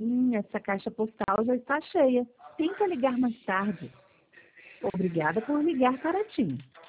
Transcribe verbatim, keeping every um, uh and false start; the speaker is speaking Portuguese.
Hum, essa caixa postal já está cheia. Tenta ligar mais tarde. Obrigada por ligar para TIM.